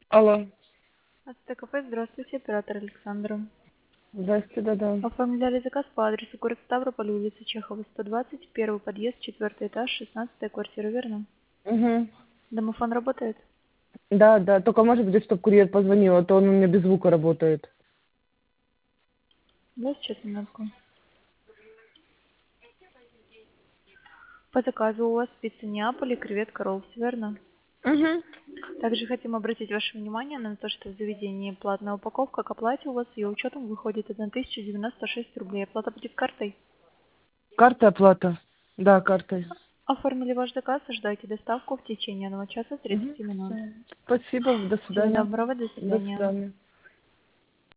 Алло. АЦТ-кафе, здравствуйте, оператор Александра. Здрасте, да-да. Оформляли заказ по адресу город Ставрополь, улица Чехова, 120, первый подъезд, 4-й этаж, 16-я квартира, верно? Угу. Домофон работает? Да, да, только может быть, чтобы курьер позвонил, а то он у меня без звука работает. Да, сейчас минутку. По заказу у вас пицца Неаполь и креветка Роллс, верно? Угу. Также хотим обратить ваше внимание на то, что в заведении платная упаковка к оплате у вас ее учетом выходит 1096 рублей. Оплата будет картой. Карта оплата? Да, картой. Оформили ваш заказ, ожидайте доставку в течение 1 часа Угу. 30 минут. Спасибо, до Всего свидания. доброго, до До свидания. свидания.